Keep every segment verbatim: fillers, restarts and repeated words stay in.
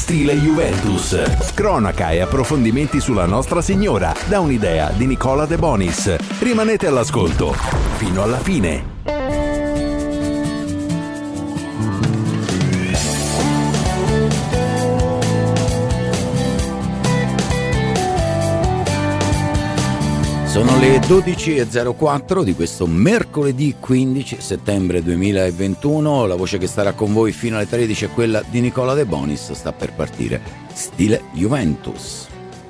Stile Juventus. Cronaca e approfondimenti sulla Nostra Signora, da un'idea di Nicola De Bonis. Rimanete all'ascolto fino alla fine. Sono le dodici e zero quattro di questo mercoledì quindici settembre duemilaventuno. La voce che starà con voi fino alle tredici è quella di Nicola De Bonis. Sta per partire Stile Juventus.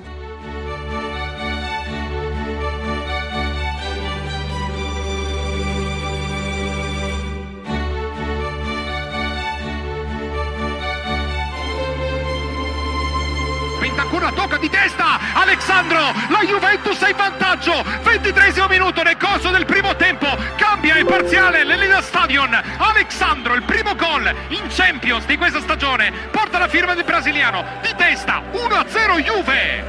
Ancora tocca di testa Alexandro, la Juventus è in vantaggio, ventitreesimo minuto nel corso del primo tempo, cambia il parziale l'Elina Stadion. Alexandro, il primo gol in Champions di questa stagione, porta la firma del brasiliano, di testa uno a zero Juve.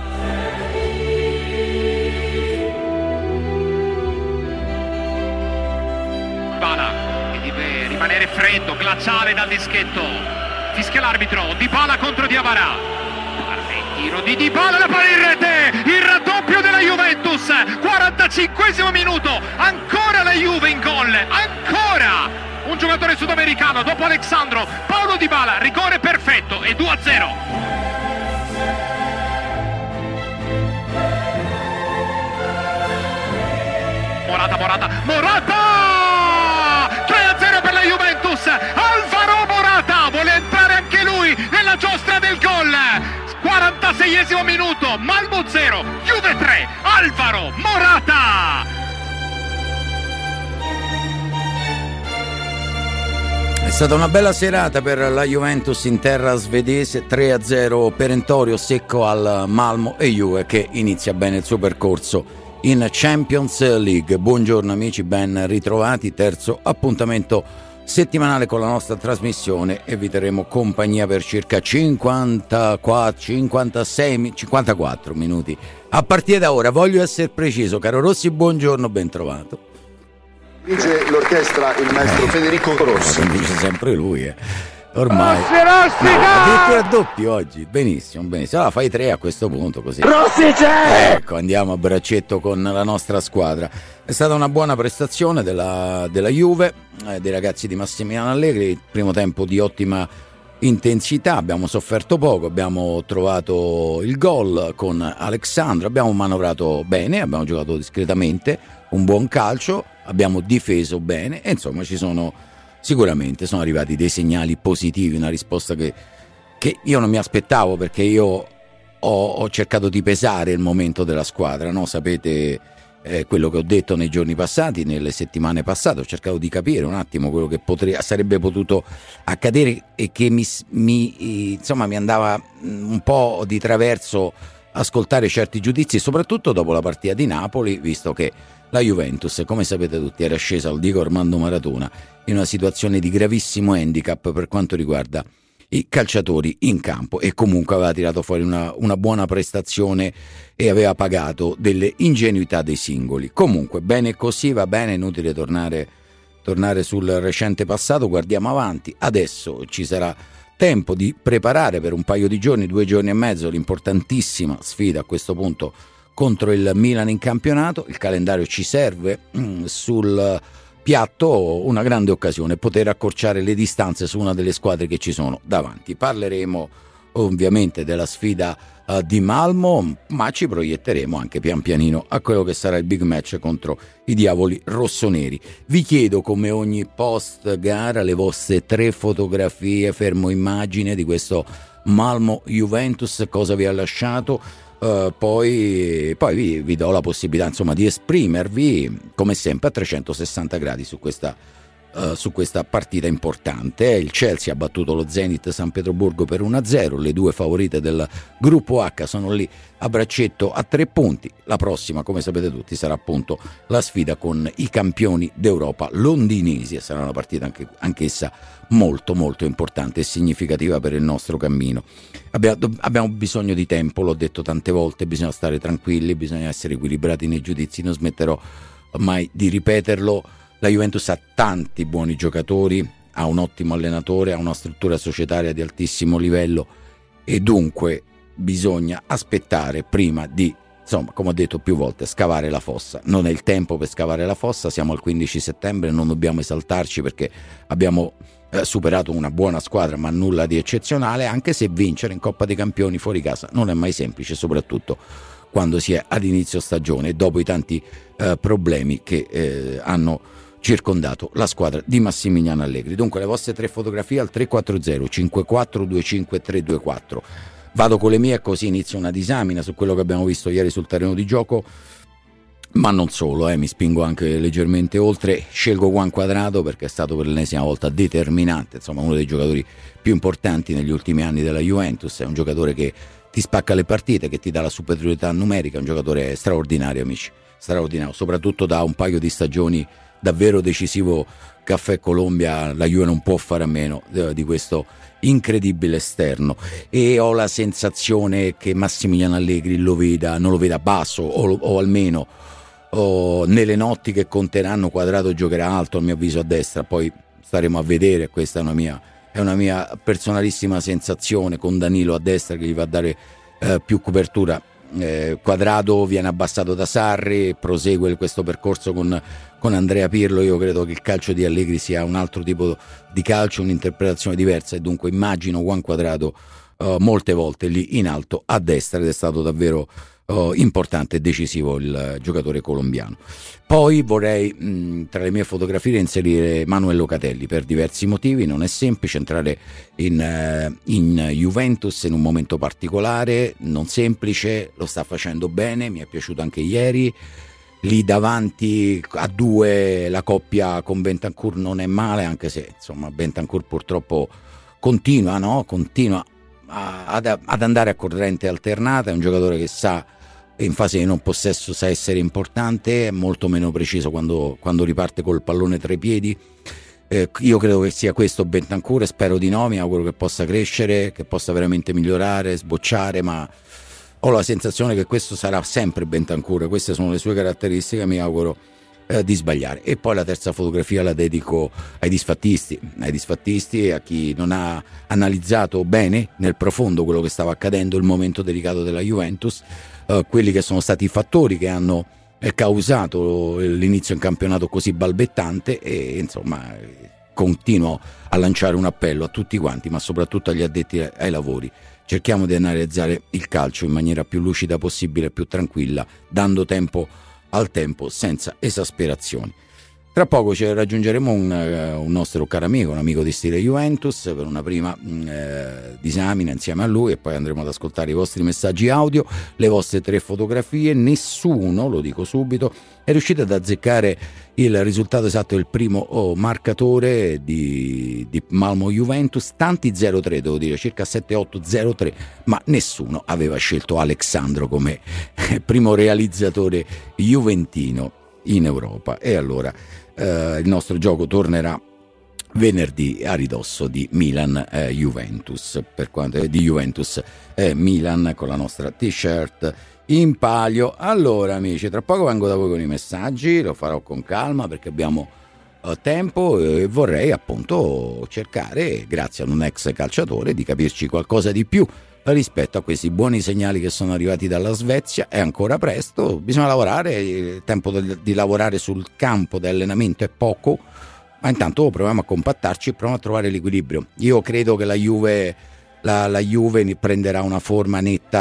Dybala che deve rimanere freddo, glaciale dal dischetto, fischia l'arbitro. Dybala contro Diawara. Tiro di Dybala, la palla in rete, il raddoppio della Juventus, quarantacinquesimo minuto, ancora la Juve in gol, ancora un giocatore sudamericano dopo Alexandro, Paulo Dybala, rigore perfetto e due a zero. Morata, Morata, Morata! tre a zero per la Juventus, Alvaro Morata vuole entrare anche lui nella giostra del gol. quarantaseiesimo minuto, Malmo zero, Juve tre, Alvaro Morata. È stata una bella serata per la Juventus in terra svedese, tre a zero perentorio secco al Malmo, e Juve che inizia bene il suo percorso in Champions League. Buongiorno amici, ben ritrovati, terzo appuntamento settimanale con la nostra trasmissione, e vi terremo compagnia per circa cinquantaquattro, cinquantasei, cinquantaquattro minuti a partire da ora. Voglio essere preciso, caro Rossi, buongiorno, ben trovato. Dice l'orchestra il maestro eh, Federico Rossi. Lo dice sempre lui, eh. Ormai Rossi, Rossi, no, addirittura doppio oggi. Benissimo, benissimo. Allora fai tre a questo punto, così Rossi c'è! Ecco, andiamo a braccetto con la nostra squadra. È stata una buona prestazione della, della Juve, eh, dei ragazzi di Massimiliano Allegri. Il primo tempo di ottima intensità, abbiamo sofferto poco, abbiamo trovato il gol con Alexandro, abbiamo manovrato bene, abbiamo giocato discretamente, un buon calcio, abbiamo difeso bene, e insomma ci sono sicuramente sono arrivati dei segnali positivi, una risposta che, che io non mi aspettavo, perché io ho, ho cercato di pesare il momento della squadra, no? Sapete eh, quello che ho detto nei giorni passati, nelle settimane passate, ho cercato di capire un attimo quello che potre, sarebbe potuto accadere, e che mi, mi, insomma, mi andava un po' di traverso ascoltare certi giudizi, soprattutto dopo la partita di Napoli, visto che la Juventus, come sapete tutti, era scesa, lo dico Armando Maradona, in una situazione di gravissimo handicap per quanto riguarda i calciatori in campo, e comunque aveva tirato fuori una, una buona prestazione e aveva pagato delle ingenuità dei singoli. Comunque bene così, va bene, inutile tornare, tornare sul recente passato, guardiamo avanti. Adesso ci sarà tempo di preparare per un paio di giorni, due giorni e mezzo, l'importantissima sfida a questo punto contro il Milan in campionato. Il calendario ci serve, mm, sul piatto una grande occasione, poter accorciare le distanze su una delle squadre che ci sono davanti. Parleremo ovviamente della sfida uh, di Malmo, ma ci proietteremo anche pian pianino a quello che sarà il big match contro i diavoli rossoneri. Vi chiedo, come ogni post gara, le vostre tre fotografie fermo immagine di questo Malmo Juventus, cosa vi ha lasciato. Uh, poi poi vi, vi do la possibilità, insomma, di esprimervi come sempre a trecentosessanta gradi su questa, uh, su questa partita importante. Il Chelsea ha battuto lo Zenit San Pietroburgo per uno a zero, le due favorite del gruppo H sono lì a braccetto a tre punti. La prossima, come sapete tutti, sarà appunto la sfida con i campioni d'Europa londinesi, e sarà una partita anche, anch'essa molto molto importante e significativa per il nostro cammino. Abbiamo, abbiamo bisogno di tempo, l'ho detto tante volte, bisogna stare tranquilli, bisogna essere equilibrati nei giudizi, non smetterò mai di ripeterlo. La Juventus ha tanti buoni giocatori, ha un ottimo allenatore, ha una struttura societaria di altissimo livello, e dunque bisogna aspettare prima di, insomma, come ho detto più volte, scavare la fossa. Non è il tempo per scavare la fossa, siamo al quindici settembre, non dobbiamo esaltarci perché abbiamo eh, superato una buona squadra ma nulla di eccezionale, anche se vincere in Coppa dei Campioni fuori casa non è mai semplice, soprattutto quando si è ad inizio stagione, dopo i tanti eh, problemi che eh, hanno circondato la squadra di Massimiliano Allegri. Dunque le vostre tre fotografie al tre quattro zero cinque quattro due cinque tre due quattro. Vado con le mie, così inizio una disamina su quello che abbiamo visto ieri sul terreno di gioco, ma non solo, eh, mi spingo anche leggermente oltre. Scelgo Juan Cuadrado perché è stato per l'ennesima volta determinante, insomma uno dei giocatori più importanti negli ultimi anni della Juventus, è un giocatore che ti spacca le partite, che ti dà la superiorità numerica, è un giocatore straordinario, amici, straordinario, soprattutto da un paio di stagioni davvero decisivo. Caffè Colombia, la Juve non può fare a meno di questo incredibile esterno, e ho la sensazione che Massimiliano Allegri lo veda, non lo veda basso, o, o almeno o nelle notti che conteranno Cuadrado giocherà alto, a mio avviso a destra, poi staremo a vedere. Questa è una mia, è una mia personalissima sensazione, con Danilo a destra che gli va a dare eh, più copertura. Eh, Cuadrado viene abbassato da Sarri, prosegue questo percorso con, con Andrea Pirlo. Io credo che il calcio di Allegri sia un altro tipo di calcio, un'interpretazione diversa, e dunque immagino Juan Cuadrado uh, molte volte lì in alto a destra, ed è stato davvero uh, importante e decisivo il uh, giocatore colombiano. Poi vorrei mh, tra le mie fotografie inserire Manuel Locatelli per diversi motivi. Non è semplice entrare in, uh, in Juventus in un momento particolare, non semplice, lo sta facendo bene, mi è piaciuto anche ieri. Lì davanti a due la coppia con Bentancur non è male, anche se insomma Bentancur purtroppo continua, no? continua a, ad, ad andare a corrente alternata. È un giocatore che sa, in fase di non possesso, sa essere importante, è molto meno preciso quando, quando riparte col pallone tra i piedi. Eh, io credo che sia questo Bentancur, e spero di no, mi auguro che possa crescere, che possa veramente migliorare, sbocciare, ma ho la sensazione che questo sarà sempre Bentancur, queste sono le sue caratteristiche, mi auguro eh, di sbagliare. E poi la terza fotografia la dedico ai disfattisti, ai disfattisti, a chi non ha analizzato bene nel profondo quello che stava accadendo, il momento delicato della Juventus, eh, quelli che sono stati i fattori che hanno eh, causato l'inizio in campionato così balbettante, e insomma continuo a lanciare un appello a tutti quanti, ma soprattutto agli addetti ai lavori. Cerchiamo di analizzare il calcio in maniera più lucida possibile, più tranquilla, dando tempo al tempo, senza esasperazioni. Tra poco ci raggiungeremo un, un nostro caro amico, un amico di stile Juventus, per una prima eh, disamina insieme a lui, e poi andremo ad ascoltare i vostri messaggi audio, le vostre tre fotografie. Nessuno, lo dico subito, è riuscito ad azzeccare il risultato esatto del primo oh, marcatore di, di Malmo Juventus. Tanti zero tre, devo dire, circa sette otto zero tre, ma nessuno aveva scelto Alexandro come primo realizzatore juventino in Europa. E allora eh, il nostro gioco tornerà venerdì a ridosso di Milan eh, Juventus, per quanto eh, di Juventus eh, Milan, con la nostra t-shirt in palio. Allora amici, tra poco vengo da voi con i messaggi, lo farò con calma perché abbiamo eh, tempo, e vorrei appunto cercare, grazie ad un ex calciatore, di capirci qualcosa di più rispetto a questi buoni segnali che sono arrivati dalla Svezia. È ancora presto, bisogna lavorare, il tempo di lavorare sul campo di allenamento è poco, ma intanto proviamo a compattarci e proviamo a trovare l'equilibrio. Io credo che la Juve la, la Juve prenderà una forma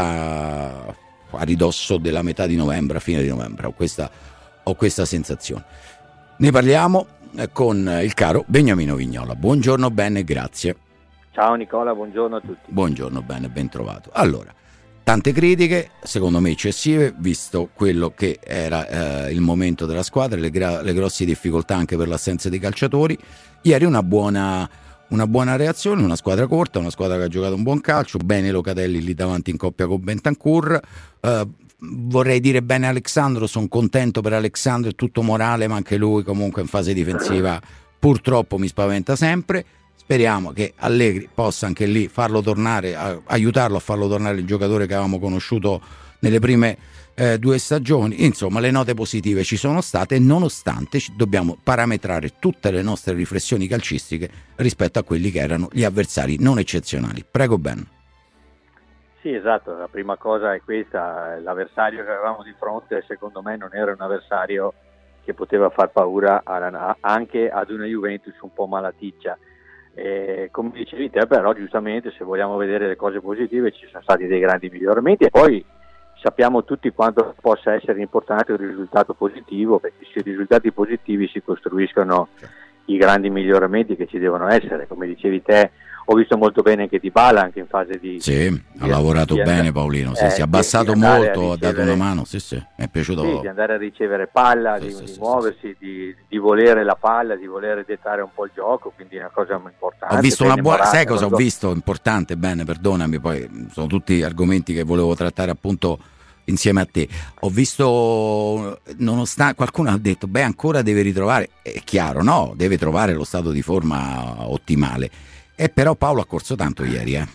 netta a ridosso della metà di novembre, a fine di novembre, ho questa, ho questa sensazione. Ne parliamo con il caro Beniamino Vignola. Buongiorno, bene, grazie. Ciao Nicola, buongiorno a tutti. Buongiorno, bene, ben trovato. Allora, tante critiche, secondo me eccessive, visto quello che era eh, il momento della squadra, le, gra- le grosse difficoltà anche per l'assenza dei calciatori. Ieri una buona, una buona reazione, una squadra corta, una squadra che ha giocato un buon calcio, bene Locatelli lì davanti in coppia con Bentancur. Eh, vorrei dire bene Alexandro, sono contento per Alexandro, è tutto morale, ma anche lui comunque in fase difensiva purtroppo mi spaventa sempre. Speriamo che Allegri possa anche lì farlo tornare, a, aiutarlo a farlo tornare il giocatore che avevamo conosciuto nelle prime eh, due stagioni. Insomma, le note positive ci sono state, nonostante dobbiamo parametrare tutte le nostre riflessioni calcistiche rispetto a quelli che erano gli avversari non eccezionali. Prego Ben. Sì, esatto, la prima cosa è questa, l'avversario che avevamo di fronte secondo me non era un avversario che poteva far paura alla, anche ad una Juventus un po' malaticcia. Eh, come dicevi te, però giustamente se vogliamo vedere le cose positive ci sono stati dei grandi miglioramenti, e poi sappiamo tutti quanto possa essere importante un risultato positivo, perché sui risultati positivi si costruiscono i grandi miglioramenti che ci devono essere. Come dicevi te, ho visto molto bene anche Dybala anche in fase di sì, di, ha lavorato di bene andare, Paolino, sì, eh, si è abbassato di molto, ricevere, ha dato una mano, sì sì, mi è piaciuto. Sì, di andare a ricevere palla, sì, di, sì, di sì, muoversi, sì. Di, di volere la palla, di volere dettare un po' il gioco, quindi è una cosa importante. Ho visto una buona, Morata, sai cosa ho so. visto? Importante, bene, perdonami, poi sono tutti argomenti che volevo trattare appunto insieme a te. Ho visto, nonostante qualcuno ha detto, beh, ancora deve ritrovare, è chiaro, no, deve trovare lo stato di forma ottimale. E però Paolo ha corso tanto ieri, eh.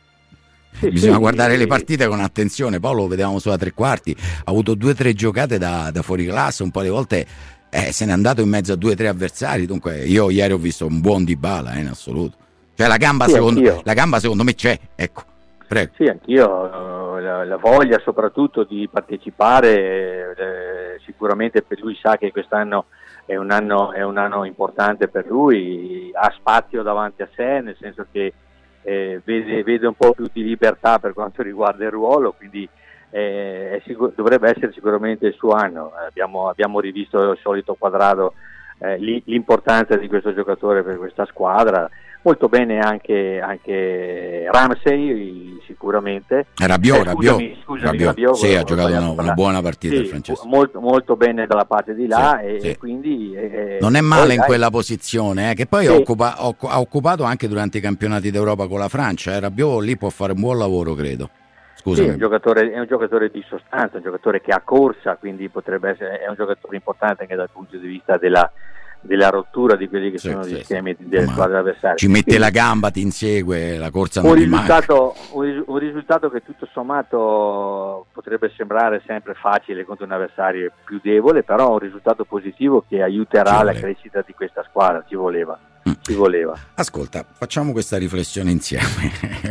Sì, Bisogna sì, guardare sì. le partite con attenzione. Paolo lo vedevamo solo a tre quarti, ha avuto due o tre giocate da, da fuori classe, un po' di volte eh, se n'è andato in mezzo a due o tre avversari. Dunque io ieri ho visto un buon Dybala, eh, in assoluto. Cioè la gamba, Sì, secondo, anch'io. la gamba secondo me c'è, ecco, prego. Sì, anch'io, la, la voglia soprattutto di partecipare, eh, sicuramente per lui sa che quest'anno è un anno, è un anno importante per lui, ha spazio davanti a sé, nel senso che eh, vede, vede un po' più di libertà per quanto riguarda il ruolo, quindi eh, è sicur- dovrebbe essere sicuramente il suo anno. Abbiamo, abbiamo rivisto il solito quadrato, eh, li, l'importanza di questo giocatore per questa squadra. Molto bene anche, anche Ramsey sicuramente. Rabiot, eh, Rabiot, scusami, scusami, Rabiot, Rabiot, sì, ha giocato una, una buona partita sì, il francese. Molto, molto bene dalla parte di là, Sì, e, sì. e quindi eh, Non è male poi, in dai, quella posizione, eh, che poi Sì. occupa, occu- ha occupato anche durante i campionati d'Europa con la Francia. Eh. Rabiot lì può fare un buon lavoro, credo. Sì, Scusami. è un giocatore, è un giocatore di sostanza, un giocatore che ha corsa, quindi potrebbe essere, è un giocatore importante anche dal punto di vista della, della rottura di quelli che Sì, sono sì, gli sì. schemi delle Ma squadre avversarie. ci mette Quindi, la gamba, ti insegue, la corsa un non ti manca. risultato, un, ris- un risultato che tutto sommato potrebbe sembrare sempre facile contro un avversario più debole, però un risultato positivo che aiuterà Ci la voleva. crescita di questa squadra, ci voleva, Mm. ci voleva. Ascolta, facciamo questa riflessione insieme.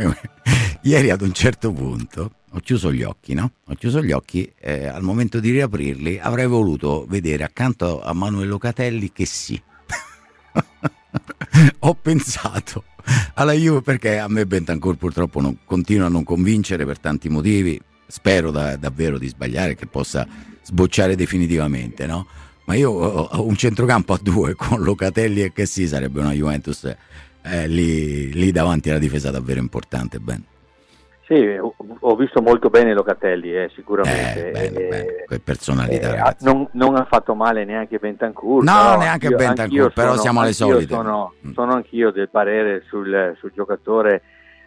Ieri ad un certo punto ho chiuso gli occhi, no? Ho chiuso gli occhi, eh, al momento di riaprirli avrei voluto vedere accanto a Manuel Locatelli che sì. Ho pensato alla Juve, perché a me Bentancur purtroppo non, continua a non convincere per tanti motivi. Spero da, davvero di sbagliare, che possa sbocciare definitivamente, no? Ma io ho, ho un centrocampo a due con Locatelli e che sì, sarebbe una Juventus eh, lì, lì davanti alla difesa davvero importante, Ben. Sì, ho, ho visto molto bene Locatelli, eh, sicuramente. Eh, bene, Eh, bene, che personalità, eh, ragazzi. non, non ha fatto male neanche Bentancur. No, però neanche anch'io- Bentancur, anch'io però sono- siamo alle anch'io solite. Sono, Mm. sono anch'io del parere sul, sul giocatore,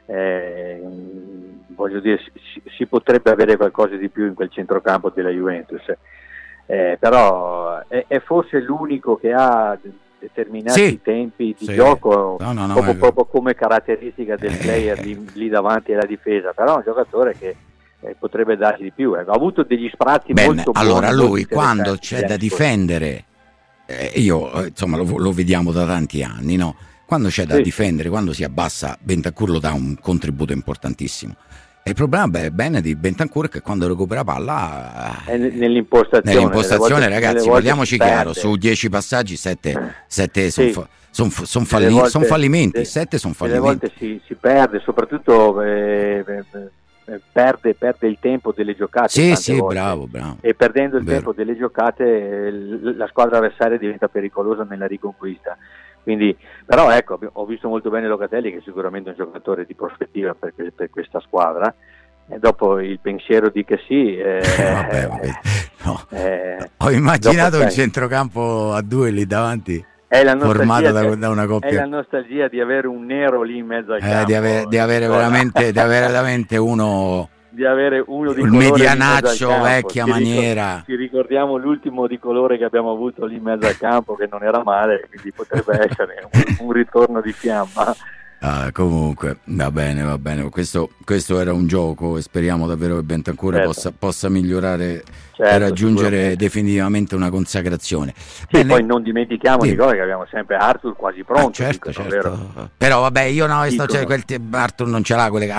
eh, voglio dire, si, si potrebbe avere qualcosa di più in quel centrocampo della Juventus, eh, però è, è forse l'unico che ha determinati Sì, tempi di sì. gioco, No, no, no, proprio, è vero. proprio come caratteristica del Eh, player eh. lì, lì davanti alla difesa, però è un giocatore che eh, potrebbe darci di più. Ecco, ha avuto degli sprazzi Bene, molto allora buoni, lui molto quando interessanti c'è negli da anni difendere, eh, io eh, insomma lo, lo vediamo da tanti anni, no? Quando c'è da Sì. difendere, quando si abbassa, Bentancur lo dà un contributo importantissimo. E il problema beh, bene di Bentancur è che quando recupera palla scorsi. È n- nell'impostazione, nell'impostazione, nelle volte- ragazzi, nelle volte parliamoci si chiaro, perde. su dieci passaggi sette, sette sono Sì. fa- son, son Delle falli- volte- son fallimenti, de- sette sono delle fallimenti. volte si, si perde, soprattutto eh, eh, eh, perde, perde il tempo delle giocate. Sì, tante sì, volte. bravo, bravo. E perdendo il Vero. tempo delle giocate eh, l- la squadra avversaria diventa pericolosa nella riconquista. Quindi, però ecco, abbi- ho visto molto bene Locatelli, che è sicuramente un giocatore di prospettiva per, que- per questa squadra. E dopo il pensiero di che sì, eh, Vabbè, vabbè. No. eh, Ho immaginato dopo, un sai, centrocampo a due lì davanti, è la formato nostalgia da, che- da una è la coppia, nostalgia di avere un nero lì in mezzo al eh, campo. di, avere, di avere Nicola. veramente, di avere veramente uno, di avere uno di il colore lì in medianaccio mezzo al campo. vecchia Ci ricor- maniera. Ci ricordiamo l'ultimo di colore che abbiamo avuto lì in mezzo al campo, che non era male, quindi potrebbe essere un, un ritorno di fiamma. Ah, comunque va bene, va bene, questo, questo era un gioco e speriamo davvero che Bentancur Certo. possa, possa migliorare Certo, e raggiungere sicuramente. definitivamente una consacrazione. Sì, Bene. poi non dimentichiamo, Sì. Nicola, che abbiamo sempre Arthur quasi pronto. Ah, certo, dicono, certo. vero? Però vabbè, io no, sto, Dicono. cioè, quel te- Arthur non ce l'ha quelle, ah,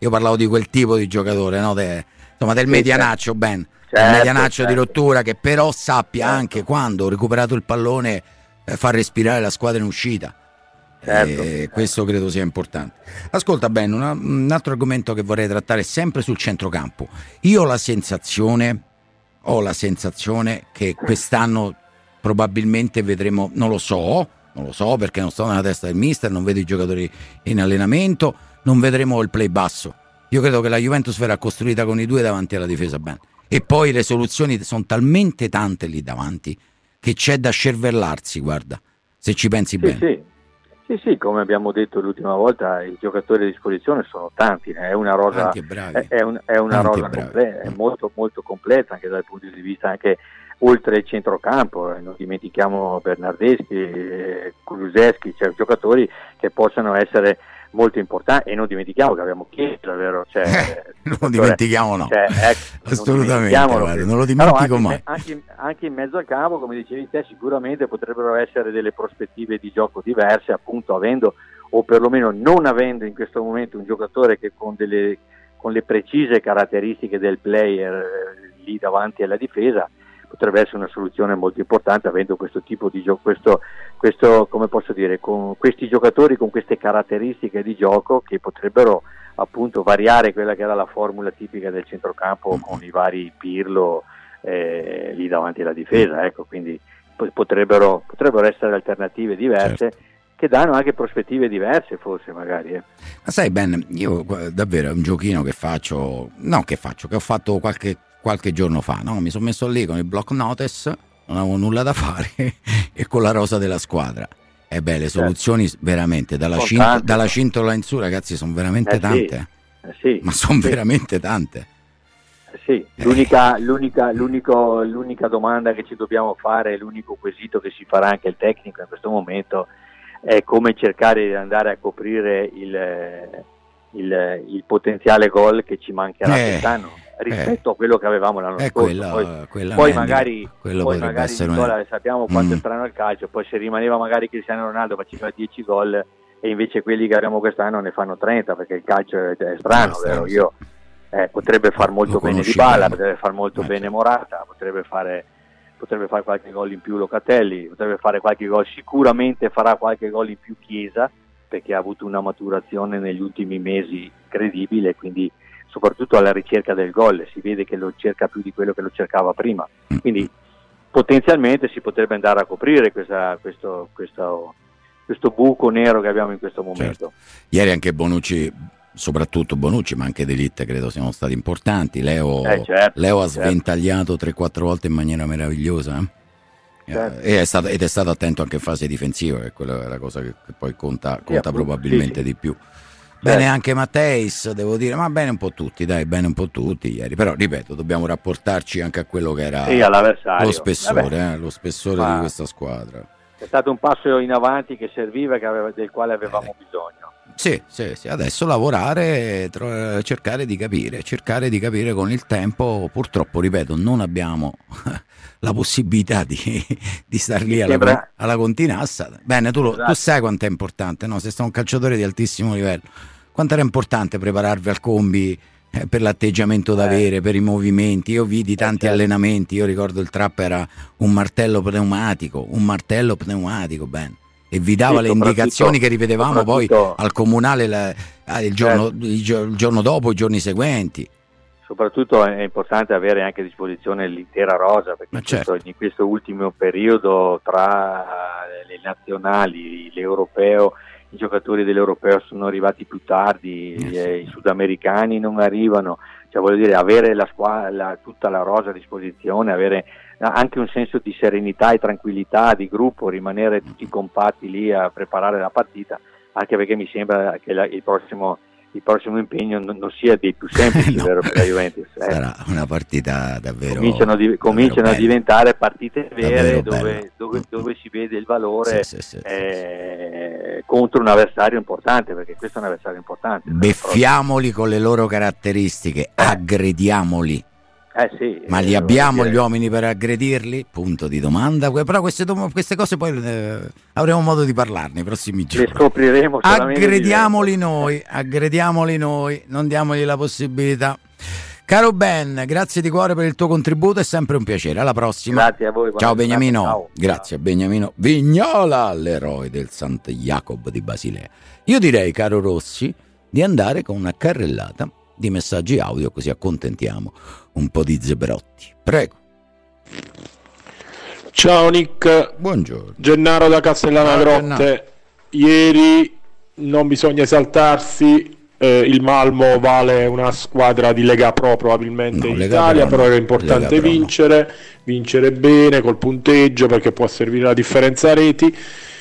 io parlavo di quel tipo di giocatore, no? De, insomma del sì, medianaccio, Ben, certo, del medianaccio certo. di rottura, che però sappia certo. anche quando recuperato il pallone eh, far respirare la squadra in uscita. Certo, eh, certo. Questo credo sia importante. Ascolta Ben, una, un altro argomento che vorrei trattare sempre sul centrocampo. Io ho la sensazione ho la sensazione che quest'anno probabilmente vedremo, non lo so non lo so perché non sto nella testa del mister, non vedo i giocatori in allenamento, non vedremo il play basso. Io credo che la Juventus verrà costruita con i due davanti alla difesa, Ben, e poi le soluzioni sono talmente tante lì davanti che c'è da scervellarsi, guarda, se ci pensi sì, bene. Sì. Sì, sì, come abbiamo detto l'ultima volta, i giocatori a disposizione sono tanti, è una rosa, è, è un, è una rosa completa, è molto molto completa anche dal punto di vista anche oltre il centrocampo, non dimentichiamo Bernardeschi, eh, Kulusevski, cioè giocatori che possono essere molto importanti, e non dimentichiamo che abbiamo Chiesa, vero? Cioè, eh, non lo dimentichiamo, no, cioè, ecco, assolutamente, non, guarda, non lo dimentico no, mai. Anche, anche, anche in mezzo al campo, come dicevi te, sicuramente potrebbero essere delle prospettive di gioco diverse, appunto avendo, o perlomeno non avendo in questo momento un giocatore che con delle con le precise caratteristiche del player eh, lì davanti alla difesa, potrebbe essere una soluzione molto importante, avendo questo tipo di gioco, questo, questo come posso dire, con questi giocatori con queste caratteristiche di gioco che potrebbero appunto variare quella che era la formula tipica del centrocampo con i vari Pirlo eh, lì davanti alla difesa, ecco, quindi potrebbero, potrebbero essere alternative diverse. Certo. Che danno anche prospettive diverse forse magari. Eh. Ma sai Ben, io davvero è un giochino che faccio, no che faccio, che ho fatto qualche qualche giorno fa, no? Mi sono messo lì con il block notice, non avevo nulla da fare e con la rosa della squadra. E beh, le soluzioni certo. veramente dalla, cint- dalla cintola in su, ragazzi, sono veramente eh tante. Sì. Eh sì. Ma sono sì. veramente tante. Eh sì, l'unica, l'unica, l'unico, l'unica domanda che ci dobbiamo fare, l'unico quesito che si farà anche il tecnico in questo momento è come cercare di andare a coprire il, il, il potenziale gol che ci mancherà eh. quest'anno rispetto eh. a quello che avevamo l'anno eh, scorso. Quella, poi quella poi mendi, magari, poi magari Nicola, una... sappiamo quanto mm. è strano il calcio, poi se rimaneva magari Cristiano Ronaldo faceva dieci gol e invece quelli che abbiamo quest'anno ne fanno trenta, perché il calcio è, è strano, ah, vero? Io eh, potrebbe far molto bene Dybala, potrebbe far molto eh, bene Morata, potrebbe fare potrebbe fare qualche gol in più Locatelli, potrebbe fare qualche gol, sicuramente farà qualche gol in più Chiesa, perché ha avuto una maturazione negli ultimi mesi incredibile, quindi soprattutto alla ricerca del gol, si vede che lo cerca più di quello che lo cercava prima, quindi potenzialmente si potrebbe andare a coprire questa, questo, questo, questo buco nero che abbiamo in questo momento. Certo. Ieri anche Bonucci, soprattutto Bonucci, ma anche De Ligt credo siano stati importanti. Leo, eh, certo, Leo ha certo. sventagliato tre quattro volte in maniera meravigliosa, eh? Certo. E è stato, ed è stato attento anche in fase difensiva, che quella è la cosa che, che poi conta, conta sì, probabilmente sì, sì. di più. Bene anche Matteis, devo dire, ma bene un po' tutti, dai, bene un po' tutti ieri, però ripeto, dobbiamo rapportarci anche a quello che era sì, lo spessore, eh, lo spessore ma di questa squadra. È stato un passo in avanti che serviva, che aveva, del quale avevamo eh. bisogno. Sì, sì, sì, adesso lavorare, tro- cercare di capire, cercare di capire con il tempo. Purtroppo, ripeto, non abbiamo la possibilità di, di star lì alla, sembra... alla continassa. Bene, tu, lo, esatto. tu sai quanto è importante, no? Se sei un calciatore di altissimo livello, quanto era importante prepararvi al combi eh, per l'atteggiamento da avere, eh. per i movimenti. Io vidi tanti eh, certo. allenamenti, io ricordo il trap era un martello pneumatico, un martello pneumatico, bene. E vi dava sì, le indicazioni che rivedevamo poi al comunale la, il, giorno, certo. il, il giorno dopo, i giorni seguenti. Soprattutto è importante avere anche a disposizione l'intera rosa, perché in, certo. questo, in questo ultimo periodo tra le nazionali, l'europeo, i giocatori dell'europeo sono arrivati più tardi, eh, sì. i sudamericani non arrivano, cioè voglio dire, avere la squadra, la, tutta la rosa a disposizione, avere anche un senso di serenità e tranquillità di gruppo, rimanere tutti compatti lì a preparare la partita, anche perché mi sembra che la, il prossimo il prossimo impegno non, non sia dei più semplici no. vero, per la Juventus. Eh. Sarà una partita davvero cominciano, di, cominciano davvero a diventare partite vere dove, dove, dove, dove si vede il valore sì, sì, sì, eh, sì. contro un avversario importante, perché questo è un avversario importante. Beffiamoli con le loro caratteristiche, eh. aggrediamoli. Eh sì, Ma li eh, abbiamo dire... gli uomini per aggredirli? Punto di domanda. Però queste, queste cose poi eh, avremo modo di parlarne nei prossimi giorni. Le scopriremo solamente. Aggrediamoli noi, aggrediamoli noi, non diamogli la possibilità. Caro Ben, grazie di cuore per il tuo contributo, è sempre un piacere. Alla prossima. Grazie a voi. Ciao Beniamino. Ciao. Grazie a Beniamino Vignola, l'eroe del Sant Jacob di Basilea. Io direi, caro Rossi, di andare con una carrellata di messaggi audio, così accontentiamo un po' di zeberotti. Prego. Ciao Nick. Buongiorno. Gennaro da Castellana Grotte. Ieri non bisogna esaltarsi, eh, il Malmo vale una squadra di Lega Pro probabilmente no, in Lega Italia, Pro, però era importante Lega vincere, Pro, no. vincere bene col punteggio perché può servire la differenza reti.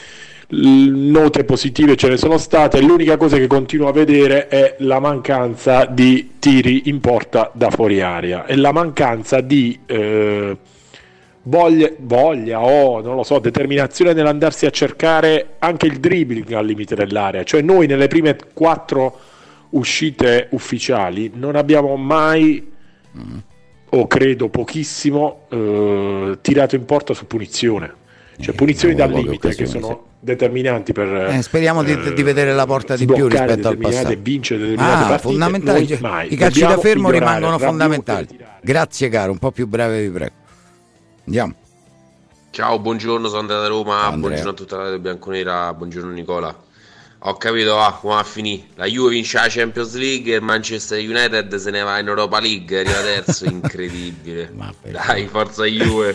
Note positive ce ne sono state, l'unica cosa che continuo a vedere è la mancanza di tiri in porta da fuori area e la mancanza di eh, voglia, voglia o oh, non lo so, determinazione nell'andarsi a cercare anche il dribbling al limite dell'area. Cioè noi nelle prime quattro uscite ufficiali non abbiamo mai mm. o credo pochissimo eh, tirato in porta su punizione, cioè punizioni dal limite che sono determinanti per eh, speriamo di, eh, di vedere la porta di più rispetto al passato e vincere determinate ah, partite. Fondamentali. Mai. I calci da fermo migliorare, rimangono fondamentali. Grazie caro, un po' più breve vi prego. Andiamo. Ciao, buongiorno, sono Andrea da Roma. Andrea. Buongiorno a tutta la bianconera, buongiorno Nicola. Ho capito ah, come va a finire. La Juve vince la Champions League e il Manchester United se ne va in Europa League, arriva terzo, incredibile. Dai, forza Juve.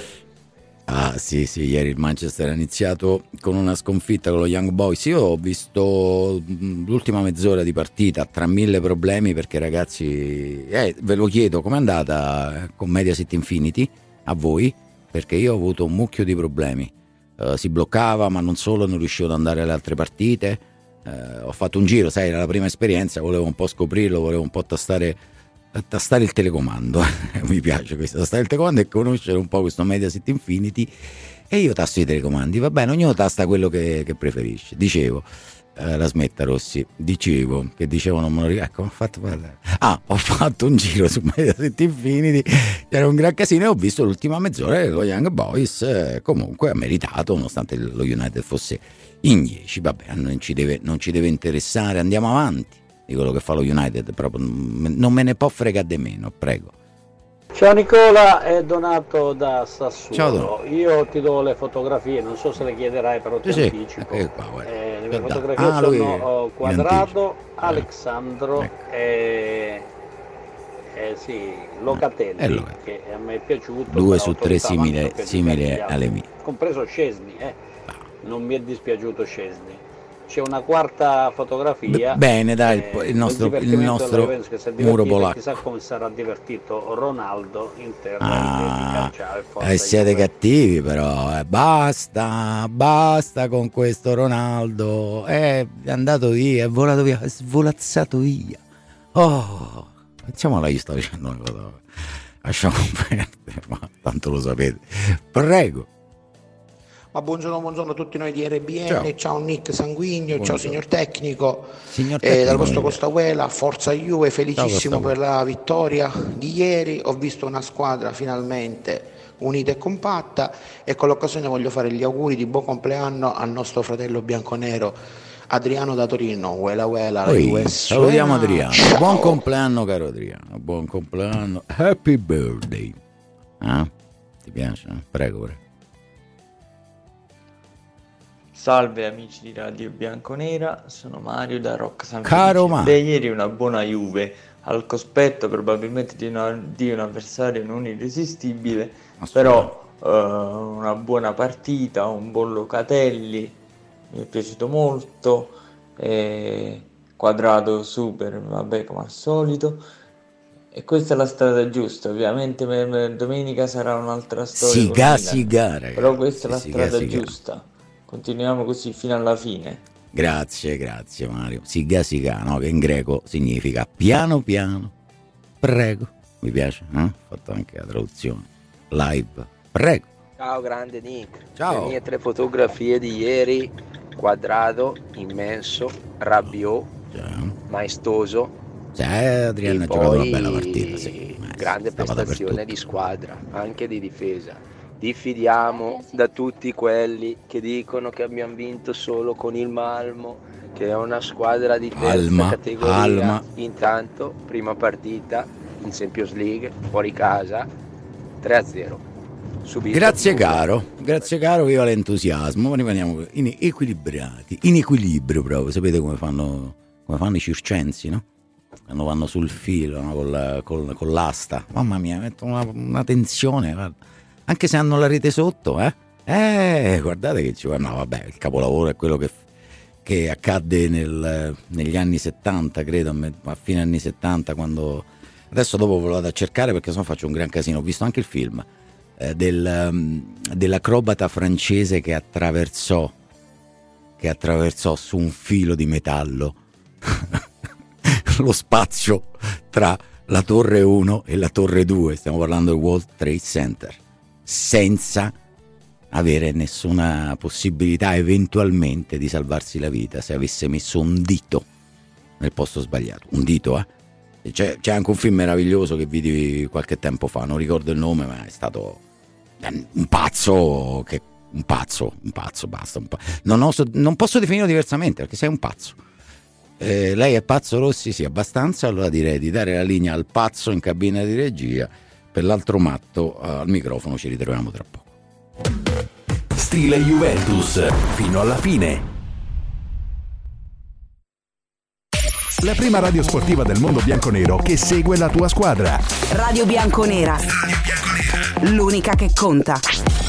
Ah sì sì, ieri il Manchester ha iniziato con una sconfitta con lo Young Boys. Io ho visto l'ultima mezz'ora di partita tra mille problemi perché ragazzi, eh, ve lo chiedo com'è andata con Mediaset Infinity a voi, perché io ho avuto un mucchio di problemi, uh, si bloccava ma non solo, non riuscivo ad andare alle altre partite, uh, ho fatto un giro, sai, era la prima esperienza, volevo un po' scoprirlo, volevo un po' tastare tastare il telecomando. Mi piace questo, tastare il telecomando e conoscere un po' questo Mediaset Infinity, e io tasto i telecomandi, va bene, ognuno tasta quello che, che preferisce. Dicevo, eh, la smetta Rossi, dicevo, che dicevo non me lo ricordo, ecco, ho fatto, ah, ho fatto un giro su Mediaset Infinity, c'era un gran casino e ho visto l'ultima mezz'ora dello Young Boys, eh, comunque ha meritato, nonostante lo United fosse in dieci, vabbè, non ci deve, non ci deve interessare, andiamo avanti di quello che fa lo United, proprio non me ne può fregare di meno, prego. Ciao Nicola, è Donato da Sassuolo. Ciao, io ti do le fotografie, non so se le chiederai, però ti sì, anticipo. Sì. Qua, eh, le mie da. fotografie ah, sono Quadrado, eh. Alexandro ecco. e eh, sì, Locatelli, eh, Locatelli, che a me è piaciuto. Due su tre simile, simile alle mie. Compreso Szczesny, eh. non mi è dispiaciuto Szczesny. C'è una quarta fotografia. Bene, dai, eh, il nostro, il nostro muro polacco. Chissà come sarà divertito Ronaldo in terra ah, di calciare. Eh, siete cattivi però, eh. basta, basta con questo Ronaldo. È andato via, è volato via, è svolazzato via. Oh, facciamola, io sto dicendo una cosa. Lasciamo perdere, ma tanto lo sapete. Prego. Ma buongiorno, buongiorno a tutti noi di R B N, ciao, ciao Nick Sanguigno, buongiorno. Ciao signor tecnico, signor tecnico eh, dal Costa Costaguela, forza Juve, felicissimo per la vittoria di ieri, ho visto una squadra finalmente unita e compatta e con l'occasione voglio fare gli auguri di buon compleanno al nostro fratello bianconero Adriano da Torino, uela uela, Poi, U S. Salutiamo Adriano, ciao. Buon compleanno caro Adriano, buon compleanno, happy birthday, ah, ti piace? Prego, prego. Salve amici di Radio Bianconera, sono Mario da Rocca San Caro Felice. Beh, ieri una buona Juve, al cospetto probabilmente di, una, di un avversario non irresistibile, però uh, una buona partita, un buon Locatelli, mi è piaciuto molto, eh, Quadrado super, vabbè come al solito, e questa è la strada giusta. Ovviamente me, me, domenica sarà un'altra storia, siga, siga, ragazzi, però questa è la siga, strada siga. giusta. Continuiamo così fino alla fine. Grazie, grazie Mario. Siga siga, no? Che in greco significa piano piano. Prego. Mi piace, eh? Ho fatto anche la traduzione live. Prego. Ciao grande Nick. Ciao. Le mie tre fotografie di ieri: Quadrado, immenso, Rabiot, Ciao. maestoso, Sì, Adriano ha giocato una bella partita, sì. Eh, grande prestazione di squadra, anche di difesa. Diffidiamo da tutti quelli che dicono che abbiamo vinto solo con il Malmo, che è una squadra di terza Alma, categoria. Alma. Intanto, prima partita in Champions League, fuori casa, tre a zero. Subito. Grazie caro, grazie caro, viva l'entusiasmo. Ma rimaniamo in equilibrati, in equilibrio proprio. Sapete come fanno, come fanno i circensi, no? Quando vanno sul filo, no? con, la, con, con l'asta. Mamma mia, mettono una, una tensione, guarda. Anche se hanno la rete sotto, eh? Eh, guardate che ci va. No, vabbè, il capolavoro è quello che, che accadde nel, negli anni settanta, credo, a fine anni settanta, quando... Adesso dopo ve lo vado a cercare perché sennò faccio un gran casino. Ho visto anche il film eh, del, um, dell'acrobata francese che attraversò, che attraversò su un filo di metallo lo spazio tra la torre uno e la torre due. Stiamo parlando del World Trade Center, senza avere nessuna possibilità eventualmente di salvarsi la vita se avesse messo un dito nel posto sbagliato. Un dito, eh? C'è, c'è anche un film meraviglioso che vidi qualche tempo fa, non ricordo il nome, ma è stato un pazzo, che un pazzo, un pazzo, basta. Un pazzo. Non, ho, non posso definirlo diversamente perché sei un pazzo. Eh, lei è pazzo, Rossi? Sì, abbastanza. Allora direi di dare la linea al pazzo in cabina di regia. Per l'altro matto uh, al microfono ci ritroviamo tra poco. Stile Juventus fino alla fine. La prima radio sportiva del mondo bianconero che segue la tua squadra. Radio Bianconera. L'unica che conta.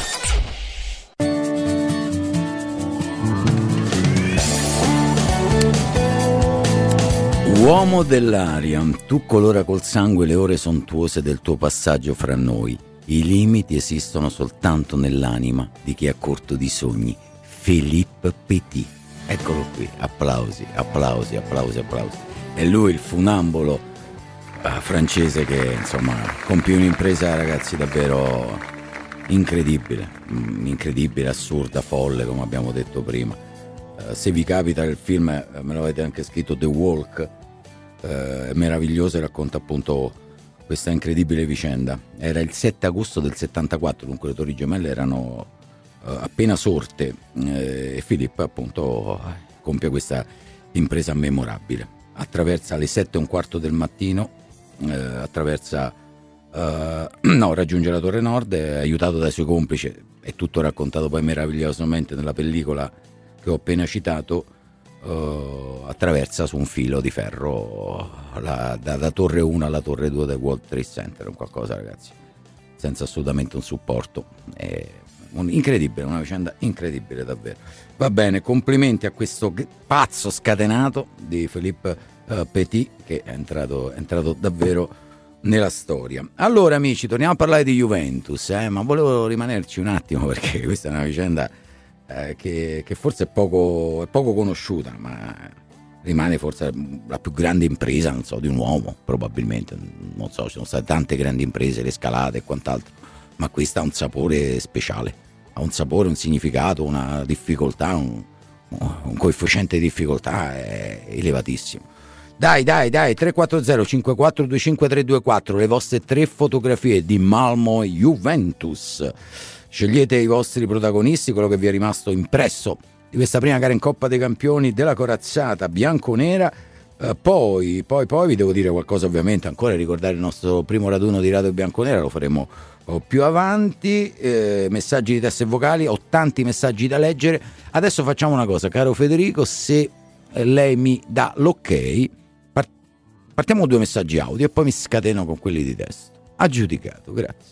Uomo dell'aria, tu colora col sangue le ore sontuose del tuo passaggio fra noi. I limiti esistono soltanto nell'anima di chi è corto di sogni. Philippe Petit. Eccolo qui, applausi, applausi, applausi, applausi. È lui il funambolo uh, francese che insomma compie un'impresa, ragazzi, davvero incredibile, mm, incredibile, assurda, folle, come abbiamo detto prima. Uh, se vi capita il film, uh, me lo avete anche scritto, The Walk, uh, è meraviglioso e racconta appunto questa incredibile vicenda. Era il sette agosto del settantaquattro, dunque le Torri Gemelle erano uh, appena sorte eh, e Filippo appunto compie questa impresa memorabile. Attraversa alle sette e un quarto del mattino, eh, attraversa, eh, no, raggiunge la Torre Nord, è aiutato dai suoi complici, è tutto raccontato poi meravigliosamente nella pellicola che ho appena citato, eh, attraversa su un filo di ferro la, da, da Torre uno alla Torre due del World Trade Center, un qualcosa, ragazzi, senza assolutamente un supporto. È un, incredibile, una vicenda incredibile davvero. Va bene, complimenti a questo pazzo scatenato di Philippe uh, Petit che è entrato, è entrato davvero nella storia. Allora amici, torniamo a parlare di Juventus, eh? Ma volevo rimanerci un attimo perché questa è una vicenda eh, che, che forse è poco, è poco conosciuta, ma rimane forse la più grande impresa, non so, di un uomo, probabilmente, non so, ci sono state tante grandi imprese, le scalate e quant'altro, ma questa ha un sapore speciale. Ha un sapore, un significato, una difficoltà, un, un coefficiente di difficoltà è elevatissimo. Dai, dai, dai, tre quattro zero cinque quattro due cinque tre due quattro, le vostre tre fotografie di Malmo e Juventus. Scegliete i vostri protagonisti, quello che vi è rimasto impresso di questa prima gara in Coppa dei Campioni della corazzata bianconera. Uh, poi, poi, poi vi devo dire qualcosa, ovviamente, ancora ricordare il nostro primo raduno di Radio Bianconera, lo faremo uh, più avanti. Eh, messaggi di teste vocali, ho tanti messaggi da leggere. Adesso facciamo una cosa, caro Federico, se lei mi dà l'ok, part- partiamo due messaggi audio e poi mi scateno con quelli di testo. Aggiudicato, grazie.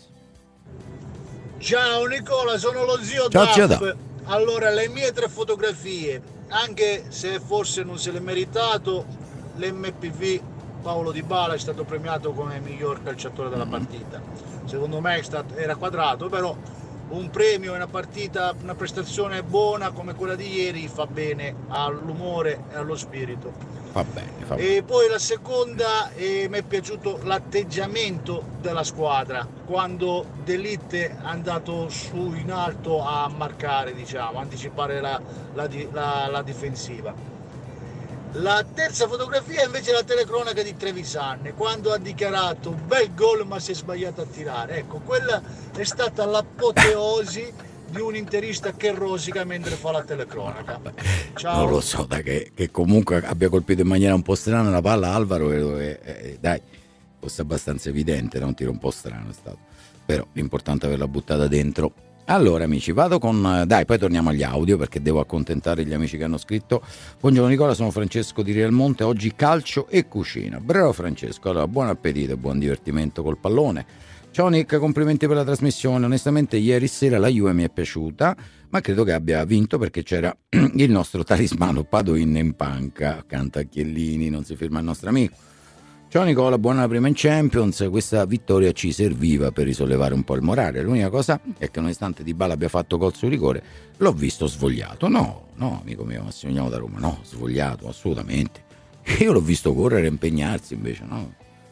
Ciao Nicola, sono lo zio Ciao, Daff. zio Daff. Allora, le mie tre fotografie, anche se forse non se l'è meritato, l'M P V Paolo Dybala è stato premiato come miglior calciatore della partita. Secondo me è stato, era quadrato, però un premio in una partita, una prestazione buona come quella di ieri fa bene all'umore e allo spirito. Va bene, va bene. E poi la seconda, eh, mi è piaciuto l'atteggiamento della squadra quando De Ligt è andato su in alto a marcare, diciamo, anticipare la, la, la, la difensiva. La terza fotografia è invece la telecronaca di Trevisan, quando ha dichiarato bel gol ma si è sbagliato a tirare. Ecco, quella è stata l'apoteosi di un interista che rosica mentre fa la telecronaca. Ciao. Non lo so, dai, che, che comunque abbia colpito in maniera un po' strana la palla Alvaro, credo che, eh, dai, fosse abbastanza evidente, era un tiro un po' strano è stato, però l'importante è averla buttata dentro. Allora amici, vado con, dai, poi torniamo agli audio perché devo accontentare gli amici che hanno scritto. Buongiorno Nicola, sono Francesco di Rialmonte, oggi calcio e cucina. Bravo Francesco, allora buon appetito e buon divertimento col pallone. Ciao Nick, complimenti per la trasmissione. Onestamente ieri sera la Juve mi è piaciuta, ma credo che abbia vinto perché c'era il nostro talismano Padoin in panca, canta Chiellini, non si ferma il nostro amico. Ciao Nicola, buona prima in Champions. Questa vittoria ci serviva per risollevare un po' il morale. L'unica cosa è che nonostante Dybala abbia fatto gol su rigore, l'ho visto svogliato. No, no, amico mio, Massimiliano da Roma, no, svogliato, assolutamente. Io l'ho visto correre e impegnarsi invece, no.